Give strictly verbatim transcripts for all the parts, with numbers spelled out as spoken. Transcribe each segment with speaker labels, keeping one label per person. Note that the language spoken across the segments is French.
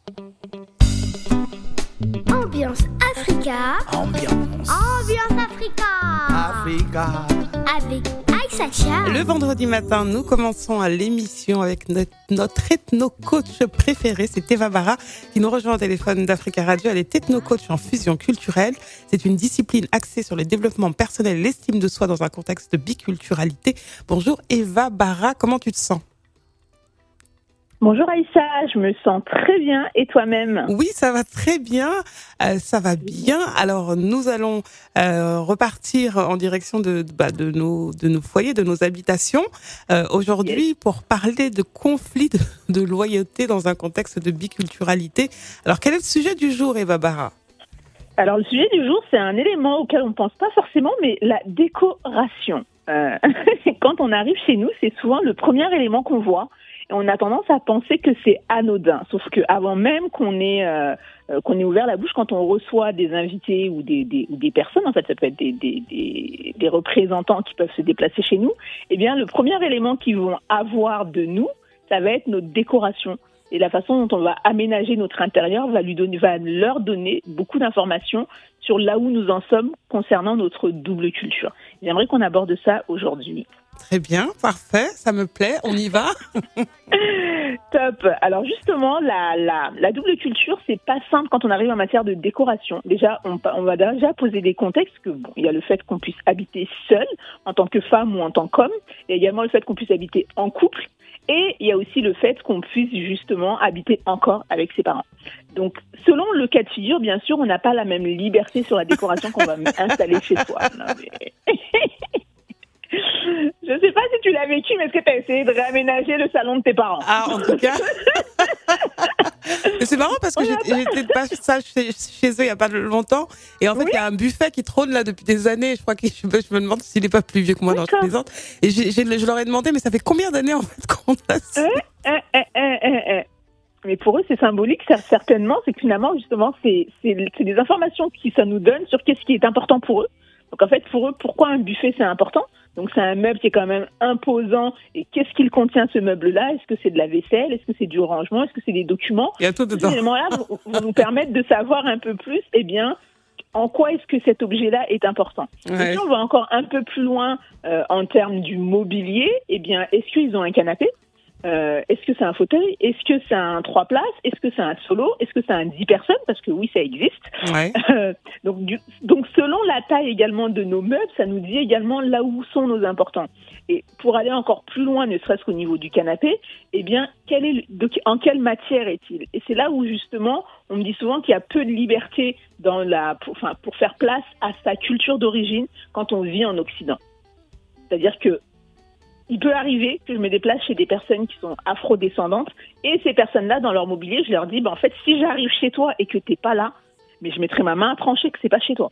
Speaker 1: Ambiance Africa.
Speaker 2: Ambiance.
Speaker 1: Ambiance Africa.
Speaker 2: Africa.
Speaker 1: Avec Aïssa Chia.
Speaker 3: Le vendredi matin, nous commençons à l'émission avec notre, notre ethno-coach préféré, c'est Eva Barra, qui nous rejoint au téléphone d'Africa Radio. Elle est ethno-coach en fusion culturelle. C'est une discipline axée sur le développement personnel et l'estime de soi dans un contexte de biculturalité. Bonjour Eva Barra, comment tu te sens ?
Speaker 4: Bonjour Aïssa, je me sens très bien et toi-même ?
Speaker 3: Oui, ça va très bien, euh, ça va bien. Alors nous allons euh, repartir en direction de, bah, de, nos, de nos foyers, de nos habitations euh, aujourd'hui yes. pour parler de conflits de, de loyauté dans un contexte de biculturalité. Alors quel est le sujet du jour, Eva Barra ?
Speaker 4: Alors le sujet du jour, c'est un élément auquel on ne pense pas forcément, mais la décoration. Euh, quand on arrive chez nous, c'est souvent le premier élément qu'on voit. Et on a tendance à penser que c'est anodin, sauf qu'avant même qu'on ait, euh, qu'on ait ouvert la bouche, quand on reçoit des invités ou des, des, ou des personnes, en fait, ça peut être des, des, des, des représentants qui peuvent se déplacer chez nous, eh bien, le premier élément qu'ils vont avoir de nous, ça va être notre décoration. Et la façon dont on va aménager notre intérieur va, lui donner, va leur donner beaucoup d'informations sur là où nous en sommes concernant notre double culture. J'aimerais qu'on aborde ça aujourd'hui.
Speaker 3: Très bien, parfait, ça me plaît, on y va.
Speaker 4: Top. Alors justement, la, la, la double culture, c'est pas simple quand on arrive en matière de décoration. Déjà, on, on va déjà poser des contextes que bon, il y a le fait qu'on puisse habiter seul en tant que femme ou en tant qu'homme. Il y a également le fait qu'on puisse habiter en couple. Et il y a aussi le fait qu'on puisse justement habiter encore avec ses parents. Donc, selon le cas de figure, bien sûr, on n'a pas la même liberté sur la décoration qu'on va installer chez soi. Non, mais... Je ne sais pas si tu l'as vécu, mais est-ce que tu as essayé de réaménager le salon de tes parents ?
Speaker 3: Ah, en tout cas. C'est marrant parce que j'étais, j'étais de passage chez, chez eux il n'y a pas longtemps. Et en fait, il oui. y a un buffet qui trône là depuis des années. Je crois que je, je me demande s'il n'est pas plus vieux que moi dans les autres. Et j'ai, j'ai, je leur ai demandé, mais ça fait combien d'années en fait qu'on a ça ?
Speaker 4: eh, eh, eh, eh, eh. Mais pour eux, c'est symbolique, certainement. C'est que finalement, justement, c'est, c'est, c'est des informations que ça nous donne sur qu'est-ce qui est important pour eux. Donc en fait, pour eux, pourquoi un buffet, c'est important ? Donc c'est un meuble qui est quand même imposant. Et qu'est-ce qu'il contient, ce meuble-là ? Est-ce que c'est de la vaisselle ? Est-ce que c'est du rangement ? Est-ce que c'est des documents ?
Speaker 3: Il y a tout dedans.
Speaker 4: Ces éléments-là vont, vont nous permettre de savoir un peu plus, eh bien, en quoi est-ce que cet objet-là est important. Ouais. Et si on va encore un peu plus loin euh, en termes du mobilier, eh bien, est-ce qu'ils ont un canapé ? Euh, est-ce que c'est un fauteuil ? Est-ce que c'est un trois places ? Est-ce que c'est un solo ? Est-ce que c'est un dix personnes ? Parce que oui, ça existe.
Speaker 3: Ouais.
Speaker 4: Euh, donc, du, donc, selon la taille également de nos meubles, ça nous dit également là où sont nos importants. Et pour aller encore plus loin, ne serait-ce qu'au niveau du canapé, eh bien, quel est, de, en quelle matière est-il ? Et c'est là où, justement, on me dit souvent qu'il y a peu de liberté dans la, pour, enfin, pour faire place à sa culture d'origine quand on vit en Occident. C'est-à-dire que il peut arriver que je me déplace chez des personnes qui sont afro-descendantes et ces personnes-là, dans leur mobilier, je leur dis, ben, en fait, si j'arrive chez toi et que t'es pas là, mais je mettrai ma main à trancher que c'est pas chez toi.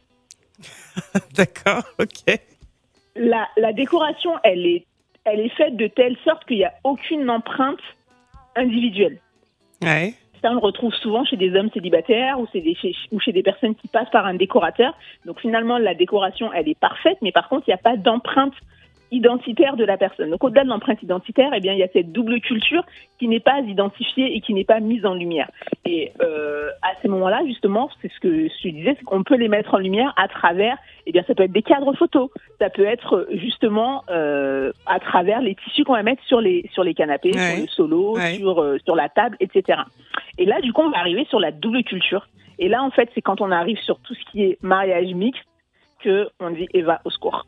Speaker 3: D'accord, ok.
Speaker 4: La, la décoration, elle est, elle est faite de telle sorte qu'il n'y a aucune empreinte individuelle.
Speaker 3: Ouais.
Speaker 4: Ça, on le retrouve souvent chez des hommes célibataires ou, c'est des, chez, ou chez des personnes qui passent par un décorateur. Donc finalement, la décoration, elle est parfaite, mais par contre, il n'y a pas d'empreinte identitaire de la personne. Donc au-delà de l'empreinte identitaire, eh bien il y a cette double culture qui n'est pas identifiée et qui n'est pas mise en lumière. Et euh, à ces moments-là, justement, c'est ce que je disais, c'est qu'on peut les mettre en lumière à travers, eh bien ça peut être des cadres photos, ça peut être justement euh, à travers les tissus qu'on va mettre sur les sur les canapés, ouais. sur le solo, ouais. sur euh, sur la table, et cetera. Et là, du coup, on va arriver sur la double culture. Et là, en fait, c'est quand on arrive sur tout ce qui est mariage mixte que on dit Eva au secours.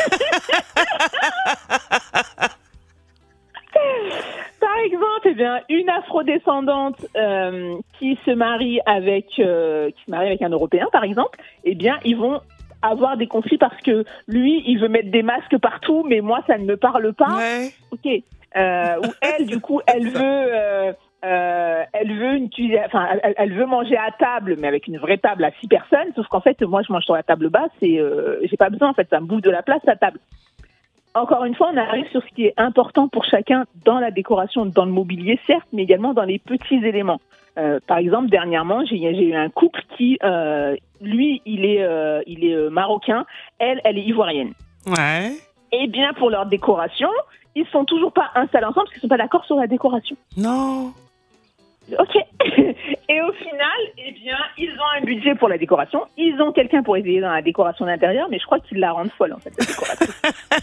Speaker 4: Par exemple, eh bien, une afrodescendante euh, qui se marie avec euh, qui se marie avec un Européen, par exemple, eh bien, ils vont avoir des conflits parce que lui, il veut mettre des masques partout, mais moi, ça ne me parle pas.
Speaker 3: Ouais.
Speaker 4: Ok. Euh, ou elle, du coup, elle veut. Euh, Euh, elle veut une cuisine, enfin, elle, elle veut manger à table, mais avec une vraie table à six personnes. Sauf qu'en fait, moi, je mange sur la table basse et euh, j'ai pas besoin. En fait, ça me bouffe de la place à table. Encore une fois, on arrive sur ce qui est important pour chacun dans la décoration, dans le mobilier, certes, mais également dans les petits éléments. Euh, par exemple, dernièrement, j'ai, j'ai eu un couple qui, euh, lui, il est, euh, il est euh, marocain, elle, elle est ivoirienne.
Speaker 3: Ouais.
Speaker 4: Et bien, pour leur décoration, ils sont toujours pas installés ensemble parce qu'ils sont pas d'accord sur la décoration.
Speaker 3: Non.
Speaker 4: Ok. Et au final, eh bien, ils ont un budget pour la décoration. Ils ont quelqu'un pour aider dans la décoration d'intérieur, mais je crois qu'ils la rendent folle, en fait, la décoratrice.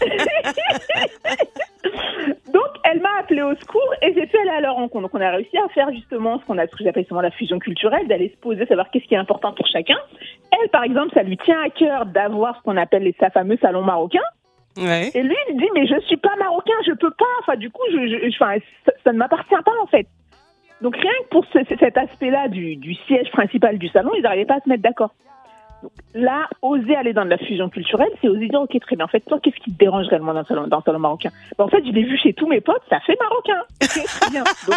Speaker 4: Donc, elle m'a appelée au secours et j'ai pu aller à leur rencontre. Donc, on a réussi à faire justement ce qu'on a, ce que j'appelle justement la fusion culturelle, d'aller se poser, savoir qu'est-ce qui est important pour chacun. Elle, par exemple, ça lui tient à cœur d'avoir ce qu'on appelle les, sa fameux salon marocain.
Speaker 3: Ouais.
Speaker 4: Et lui, il dit, mais je suis pas marocain, je peux pas. Enfin, du coup, je, je, enfin, ça, ça ne m'appartient pas, en fait. Donc, rien que pour ce, cet aspect-là du, du siège principal du salon, ils n'arrivaient pas à se mettre d'accord. Donc, là, oser aller dans de la fusion culturelle, c'est oser dire, ok, très bien, en fait, toi, qu'est-ce qui te dérange réellement dans le salon, dans le salon marocain? Ben, en fait, je l'ai vu chez tous mes potes, ça fait marocain. Ok, très bien. Donc...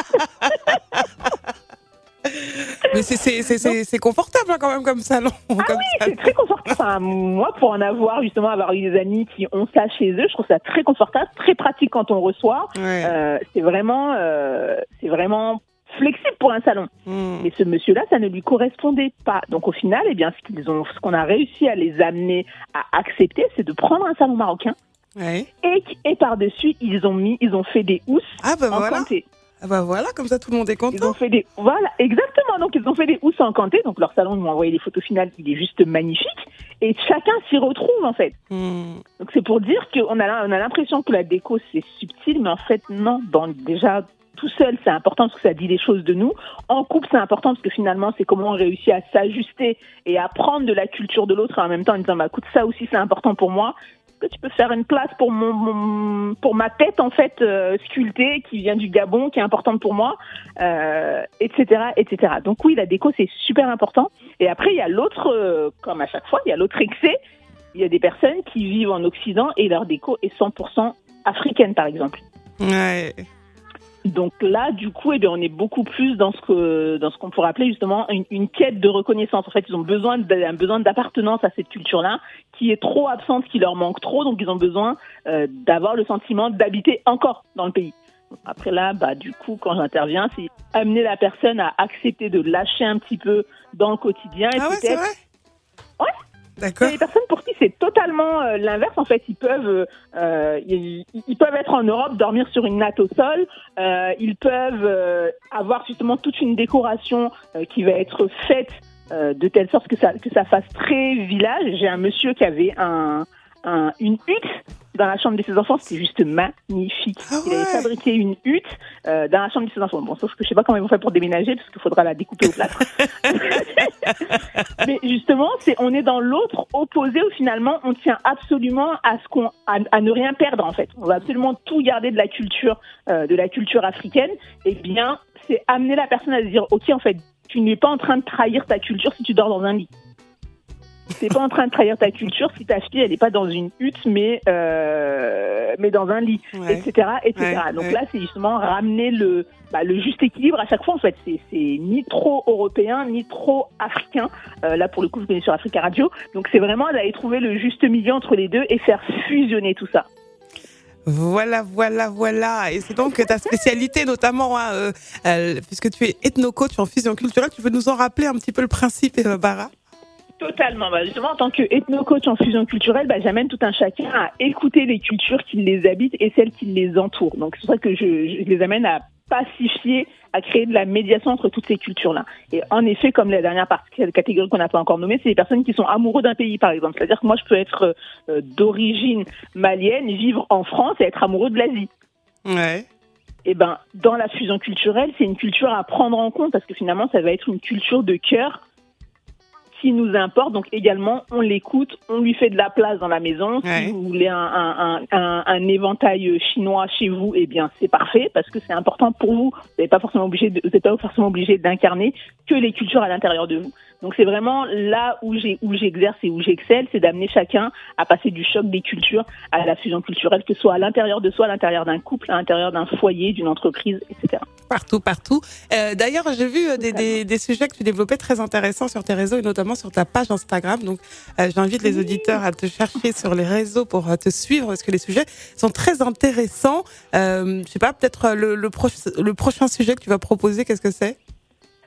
Speaker 3: Mais c'est, c'est, c'est, c'est, c'est confortable hein, quand même comme salon.
Speaker 4: Ah
Speaker 3: comme
Speaker 4: oui,
Speaker 3: salon.
Speaker 4: c'est très confortable. Enfin, moi, pour en avoir, justement, avoir eu des amis qui ont ça chez eux, je trouve ça très confortable, très pratique quand on reçoit.
Speaker 3: Ouais.
Speaker 4: Euh, c'est vraiment, euh, c'est vraiment flexible pour un salon.
Speaker 3: Mmh.
Speaker 4: Mais ce monsieur-là, ça ne lui correspondait pas. Donc, au final, eh bien, ce qu'ils ont, ce qu'on a réussi à les amener à accepter, c'est de prendre un salon marocain.
Speaker 3: Ouais.
Speaker 4: Et, et par-dessus, ils ont mis, ils ont fait des housses
Speaker 3: Ah bah
Speaker 4: en
Speaker 3: voilà.
Speaker 4: canté.
Speaker 3: Ah bah voilà, comme ça tout le monde est
Speaker 4: Ils
Speaker 3: content.
Speaker 4: ont fait des, voilà, exactement. Donc, ils ont fait des housses en canté. Donc, leur salon, ils m'ont envoyé les photos finales. Il est juste magnifique. Et chacun s'y retrouve, en fait.
Speaker 3: Mmh.
Speaker 4: Donc, c'est pour dire qu'on a, on a l'impression que la déco, c'est subtil. Mais en fait, non. Dans, déjà, tout seul, c'est important parce que ça dit des choses de nous. En couple, c'est important parce que finalement, c'est comment on réussit à s'ajuster et à prendre de la culture de l'autre en même temps en disant, bah, écoute, ça aussi, c'est important pour moi. Que tu peux faire une place pour mon, mon pour ma tête en fait euh, sculptée qui vient du Gabon, qui est importante pour moi, euh, et cetera, et cetera. Donc oui, la déco c'est super important. Et après il y a l'autre, euh, comme à chaque fois, il y a l'autre excès. Il y a des personnes qui vivent en Occident et leur déco est cent pour cent africaine par exemple.
Speaker 3: Ouais.
Speaker 4: Donc là, du coup, eh bien, on est beaucoup plus dans ce que dans ce qu'on pourrait appeler justement une, une quête de reconnaissance. En fait, ils ont besoin de, un besoin d'appartenance à cette culture-là, qui est trop absente, qui leur manque trop. Donc, ils ont besoin euh, d'avoir le sentiment d'habiter encore dans le pays. Après là, bah du coup, quand j'interviens, c'est amener la personne à accepter de lâcher un petit peu dans le quotidien et
Speaker 3: Ah ouais, c'est
Speaker 4: peut-être.
Speaker 3: vrai.
Speaker 4: Ouais. Il
Speaker 3: D'accord.
Speaker 4: y a des personnes pour qui c'est totalement euh, l'inverse. En fait, ils peuvent, euh, ils, ils peuvent être en Europe, dormir sur une natte au sol. Euh, ils peuvent euh, avoir justement toute une décoration euh, qui va être faite euh, de telle sorte que ça, que ça fasse très village. J'ai un monsieur qui avait un, un, une hutte dans la chambre de ses enfants. C'était juste magnifique.
Speaker 3: Ah
Speaker 4: Il avait
Speaker 3: ouais.
Speaker 4: fabriqué une hutte euh, dans la chambre de ses enfants. Bon, sauf que je sais pas comment ils vont faire pour déménager parce qu'il faudra la découper au plâtre. Mais justement, c'est, on est dans l'autre opposé où finalement on tient absolument à ce qu'on, à, à ne rien perdre en fait. On va absolument tout garder de la culture, euh, de la culture africaine. Et bien, c'est amener la personne à se dire, ok, en fait, tu n'es pas en train de trahir ta culture si tu dors dans un lit. T'es pas en train de trahir ta culture si ta fille elle est pas dans une hutte mais euh, mais dans un lit,
Speaker 3: Ouais.
Speaker 4: et cetera, et cetera.
Speaker 3: Ouais,
Speaker 4: Donc
Speaker 3: ouais.
Speaker 4: là c'est justement ramener le bah, le juste équilibre à chaque fois en fait. C'est c'est ni trop européen ni trop africain. Euh, là pour le coup je connais sur Africa Radio. Donc c'est vraiment d'aller trouver le juste milieu entre les deux et faire fusionner tout ça.
Speaker 3: Voilà, voilà, voilà. Et c'est donc ta spécialité, notamment, hein, euh, euh, puisque tu es ethno-coach en fusion culturelle. Tu veux nous en rappeler un petit peu le principe, Eva Barra?
Speaker 4: Totalement. Bah justement, en tant que ethno-coach en fusion culturelle, bah, j'amène tout un chacun à écouter les cultures qui les habitent et celles qui les entourent. Donc, c'est pour ça que je, je les amène à pacifier, à créer de la médiation entre toutes ces cultures-là. Et en effet, comme la dernière partie, catégorie qu'on n'a pas encore nommée, c'est les personnes qui sont amoureux d'un pays, par exemple. C'est-à-dire que moi, je peux être euh, d'origine malienne, vivre en France et être amoureux de l'Asie.
Speaker 3: Ouais.
Speaker 4: Eh ben, dans la fusion culturelle, c'est une culture à prendre en compte parce que finalement, ça va être une culture de cœur qui nous importe. Donc également, on l'écoute, on lui fait de la place dans la maison.
Speaker 3: Ouais.
Speaker 4: Si vous voulez un, un, un, un éventail chinois chez vous, eh bien c'est parfait parce que c'est important pour vous. Vous n'êtes pas forcément obligé, de, vous n'êtes pas forcément obligé d'incarner que les cultures à l'intérieur de vous. Donc c'est vraiment là où j'ai où j'exerce et où j'excelle, c'est d'amener chacun à passer du choc des cultures à la fusion culturelle, que ce soit à l'intérieur de soi, à l'intérieur d'un couple, à l'intérieur d'un foyer, d'une entreprise, et cetera.
Speaker 3: Partout, partout. Euh, d'ailleurs, j'ai vu euh, des, des, des sujets que tu développais très intéressants sur tes réseaux et notamment sur ta page Instagram. Donc, euh, j'invite les auditeurs à te chercher sur les réseaux pour euh, te suivre parce que les sujets sont très intéressants. Euh, je sais pas, peut-être le, le, pro- le prochain sujet que tu vas proposer, qu'est-ce que c'est ?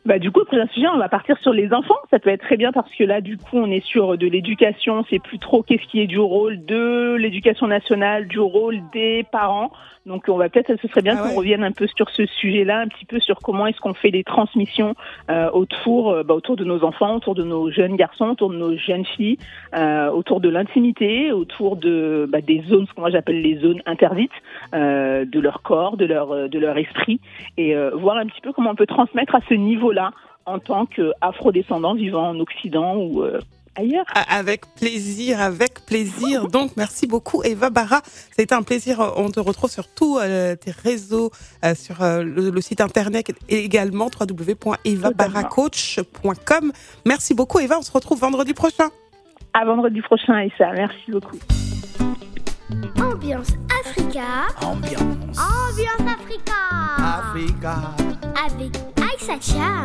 Speaker 4: Bah, du coup, le prochain sujet, on va partir sur les enfants. Ça peut être très bien parce que là, du coup, on est sur de l'éducation. C'est plus trop qu'est-ce qui est du rôle de l'éducation nationale, du rôle des parents. Donc, on va peut-être, ce serait bien
Speaker 3: ah
Speaker 4: qu'on
Speaker 3: ouais.
Speaker 4: revienne un peu sur ce sujet-là, un petit peu sur comment est-ce qu'on fait des transmissions euh, autour, euh, bah, autour de nos enfants, autour de nos jeunes garçons, autour de nos jeunes filles, euh, autour de l'intimité, autour de bah, des zones, ce que moi j'appelle les zones interdites, euh, de leur corps, de leur de leur esprit, et euh, voir un petit peu comment on peut transmettre à ce niveau-là en tant qu'afro-descendants vivant en Occident ou euh, ailleurs.
Speaker 3: Avec plaisir, avec plaisir. Donc, merci beaucoup, Eva Barra. Ça a été un plaisir. On te retrouve sur tous euh, tes réseaux, euh, sur euh, le, le site internet et également w w w point eva barra coach point com. Merci beaucoup, Eva. On se retrouve vendredi prochain.
Speaker 4: À vendredi prochain, Aïssa. Merci beaucoup.
Speaker 1: Ambiance Africa.
Speaker 2: Ambiance
Speaker 1: Ambiance Africa.
Speaker 2: Africa.
Speaker 1: Avec Aïssa Cham.